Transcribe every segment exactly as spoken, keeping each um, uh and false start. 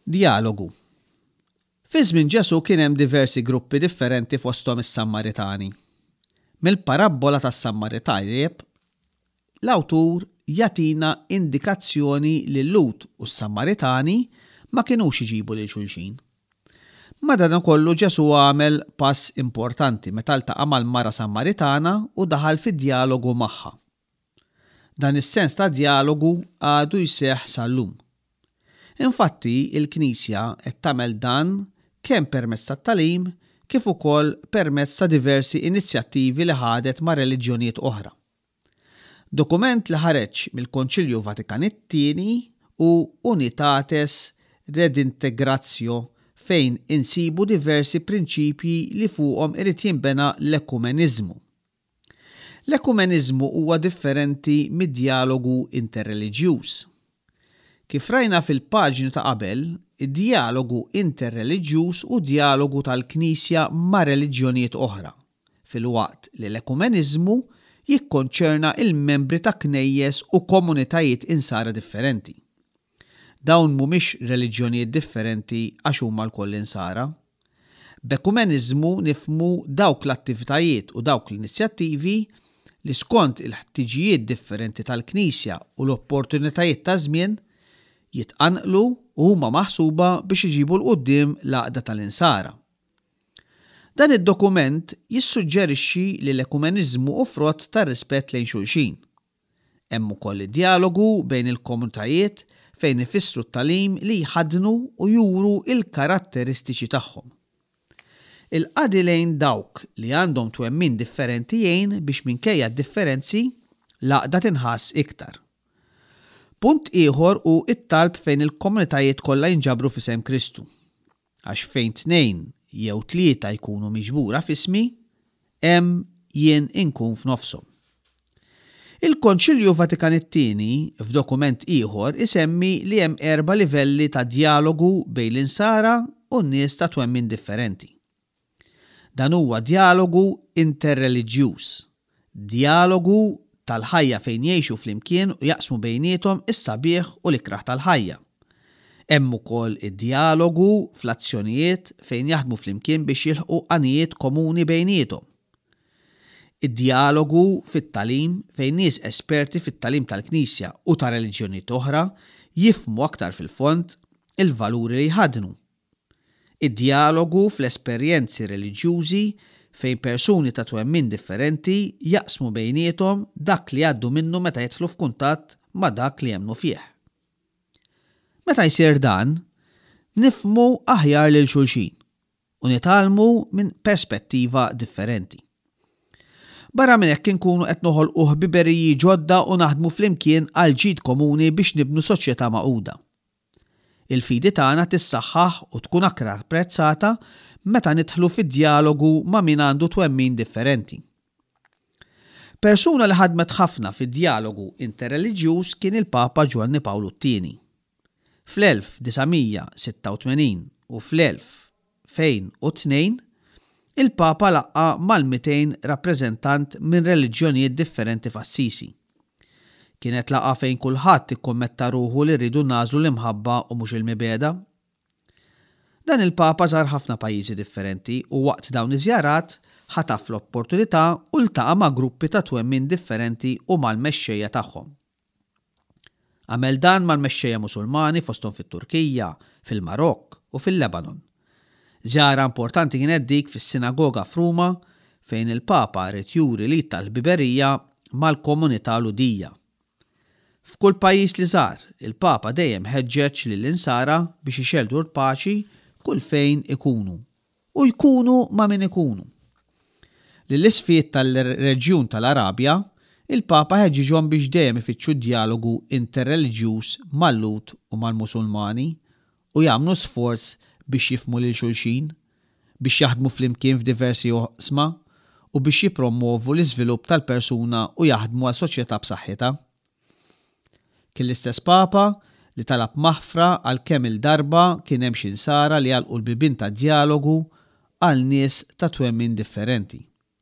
Dialogu. Fi żmien Ġesu kien hemm diversi gruppi differenti fosthom is-Sammaritani. Mill-parabbola tas-Sammaritanieb, l-awtur jagħtina indikazzjoni li Lut u s-Sammaritani ma kinux iġibu lil xulxin. Madankollu Ġesu għamel pass importanti meta ltaqa' mal-mara Sammaritana u daħal fid-dialogu magħha. Dan is-sens ta' dialogu għadu jseħħ sal-lum. Infatti, il-Knisja qed tagħmel dan kemm permezz tat-tagħlim kif ukoll permezz ta' diversi inizjattivi li ħadet ma' reliġjonijiet oħra. Dokument li ħareġ mill-Konċilju Vatikan it-tieni u Unitates Redintegratio fejn insibu diversi prinċipji li fuqhom irid jinbena l-ekumeniżmu. L-ekumeniżmu huwa differenti mid-dialogu interreliġjuż. Kif rajna fil-paġni ta' qabel, id-dialogu interreliġjuż u dialogu tal-Knisja ma' reliġjonijiet oħra, filwaqt li l-ekumeniżmu jikkonċerna il-membri ta' knejjes u komunitajiet insara differenti. Dawn mhumiex reliġjonijiet differenti għax huma l-koll insara. B'ekumeniżmu nifhmu dawk l-attivitajiet u dawk l-inizjattivi li skont il-ħtiġijiet differenti tal-Knisja u l-opportunitajiet ta' żmien jitqanqlu u huma maħsuba biex iġibu l-qudiem l-għaqda tal-insara. Dan id-dokument jissuġġerixxi li l-ekumeniżmu u frott ta' rispett lejn xulxin. Hemm ukoll id-dialogu bejn il-komunitajiet fejn ifissru t-tagħlim li jħaddnu u juru il-karatteristiċi tagħhom. Il-qadi lejn dawk li għandhom twemmin differenti jgħin biex minkejja d-differenzi l-għaqda tinħass iktar. Punt ieħor u it-talb fejn il-komunitajiet kollha jinġabru f'isem Kristu. Għax fejn tnejn jew tlieta jkunu miġbura f'ismi, hemm jien inkun f'nofshom. Il-Konċilju Vatikan it-tieni f'dokument ieħor isemmi li hemm erba' livelli ta' dialogu bejn l-insara u n-nies ta' twemmin differenti. Dan huwa dialogu interreliġjuż, dialogu tal-ħajja fejn jgħixu flimkien u jaqsmu bejniethom is-sabiħ u l-ikraħ tal-ħajja. Hemm ukoll id-dialogu fl-azzjonijiet fejn jaħdmu flimkien biex jilħqu għanijiet komuni bejniethom. Id-dialogu fit-tagħlim fejn nies esperti fit-tagħlim tal-Knisja u ta' reliġjonijiet oħra jifhmu aktar fil-fond il-valuri li jħaddnu. Id-dialogu fl-esperjenzi reliġjużi fejn persuni ta' twemmin differenti jaqsmu bejniethom dak li għaddu minnu meta jidħlu f'kuntatt ma' dak li jemmnu fih. Meta jsir dan, nifhmu aħjar lil xulxin u nitalmu minn perspettiva differenti. Barra minn hekk inkunu qed noħolqu ħbiberiji ġodda u naħdmu flimkien għal ġid komuni biex nibnu soċjetà magħquda. Il-fidi tagħna tissaħħaħ u tkun aktar apprezzata meta nidħlu fid-dialogu ma' min għandu twemmin differenti. Persuna li ħadmet ħafna fid-dialogu interreliġjuż kien il-Papa Ġwanni Pawlu t-tieni. fl-elf tisa' sitta u tmenin u fl-elf fejn u tnejn il-Papa laqqa mal-mitejn rappreżentant minn reliġjonijiet differenti f'Assisi. Kienet laqqa fejn kulħadd ikkommetta ruħu li rridu nażlu l-imħabba u mhux il-mibeda. Dan il-Papa żar ħafna pajjiżi differenti u waqt dawn iż-żjarat ħataf l-opportunità u ltaqa' ma' gruppi ta' twemmin differenti u mal-mexxejja tagħhom. Għamel dan mal-mexxejja Musulmani fosthom fit-Turkija, fil-Marokk u fil-Lebanon. Żjara importanti kienet dik fis-sinagoga f'Ruma fejn il-Papa rid juri li tal-biberija mal-komunità Ludija. F'kull pajjiż li żar, il-Papa dejjem ħeġġeġ lill-insara biex ixeldu l-paċi kull fejn ikunu u jkunu ma' min ikunu. Lill-isfiet tal-reġjun tal-Arabja, il-Papa ħeġġiġhom biex dejjem ifittxu dialogu interreliġjuż mal-Lut u mal-Musulmani u jagħmlu sforz biex jifhmu lil xulxin, biex jaħdmu flimkien f'diversi oqsma u biex jippromovu l-iżvilupp tal-persuna u jaħdmu għal soċjetà b'saħħitha. Kien l-istess Papa li talab maħfra għal kemm il-darba kien hemm xi nsara li għalqu l-bibien ta' dialogu għal nies ta' twemmin differenti.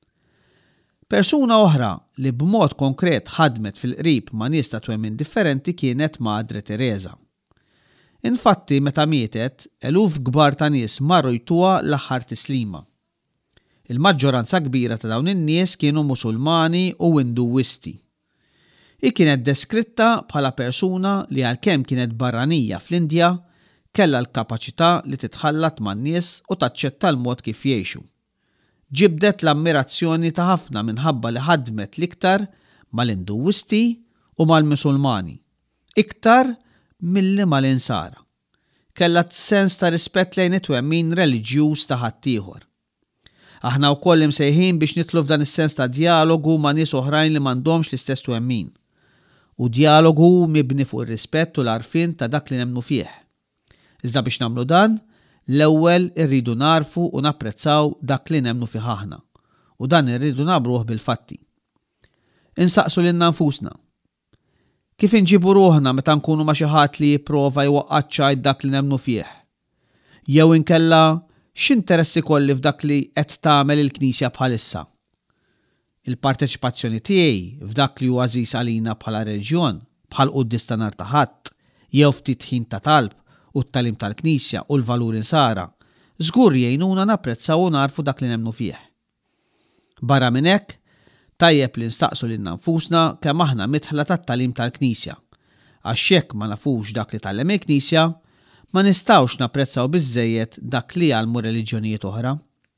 Persuna oħra li b'mod konkret ħadmet fil-qrib ma' nies ta' twemmin differenti kienet Madre Teresa. Infatti meta mietet, eluf kbar ta' nies marru jtuha l-aħħar tislima. Il-maġġoranza kbira ta' dawn in-nies kienu Musulmani u Induwisti. I kienet deskritta bħala persuna li għalkemm kienet barranija fl-Indja kellha l-kapaċità li titħallat man-nies u taċċetta l-mod kif jgħixu. Ġibdet l-ammirazzjoni ta' ħafna minħabba li ħadmet l-iktar mal-Induwisti u mal-Musulmani, iktar milli mal-Insara. Kellha sens ta' rispett lejn it-twemmin reliġjuż ta' ħaddieħor. Aħna wkoll imsejħin biex nitlu f'dan is-sens ta' dialogu ma' nies oħrajn li m'għandhomx l-istess twemmin. U dialogu mibni fuq ir-rispett u l-għarfien ta' dak li nemmnu fih. Iżda biex nagħmlu dan, l-ewwel irridu narfu u napprezzaw dak li nemmnu fih aħna. U dan irridu nagħmluh bil-fatti. Insaqsu lilna nfusna. Kif inġibu ruħna meta nkunu ma' xi ħadd li jipprova jwaqqaċċaj dak li nemmnu fih? Jew inkella x'interessi kolli f'dak li qed tagħmel il-Knisja bħalissa? Il-parteċipazzjoni tiegħi f'dak li huwa għażiż għalina bħala reliġjon, bħal qudies ta' nhar ta' Ħadd, jew ftit ħin ta' talb u t-talim tal-Knisja u l-valuri Insara, żgur jgħinuna napprezzaw u narfu dak li nemmnu fih. Barra minn hekk, tajjeb li nstaqsu lilna nfusna kemm aħna mitħla tat-talim tal-Knisja, għax jekk ma nafux dak li tallem il-Knisja, ma nistgħux napprezzaw biżżejjed dak li għalmu reliġjonijiet oħra.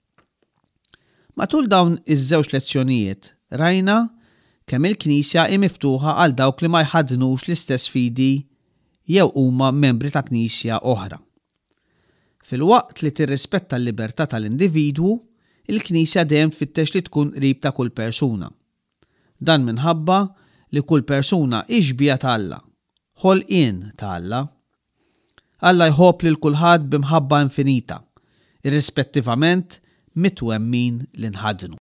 Matul dawn iż-żewġ lezzjonijiet rajna kemm il-Knisja hi miftuħa għal dawk li ma jħadnux l-istess fidi jew huma membri ta' Knisja oħra. Filwaqt li tirrispetta l-libertà tal-individwu, il-Knisja dejjem tfittex li tkun qrib ta' kull persuna. Dan minħabba li kull persuna ixbija ta' Alla, ħolqien ta' Alla. Alla jħobb lil kulħadd b'imħabba infinita, irrispettivament mit-twemmin li nħadnu.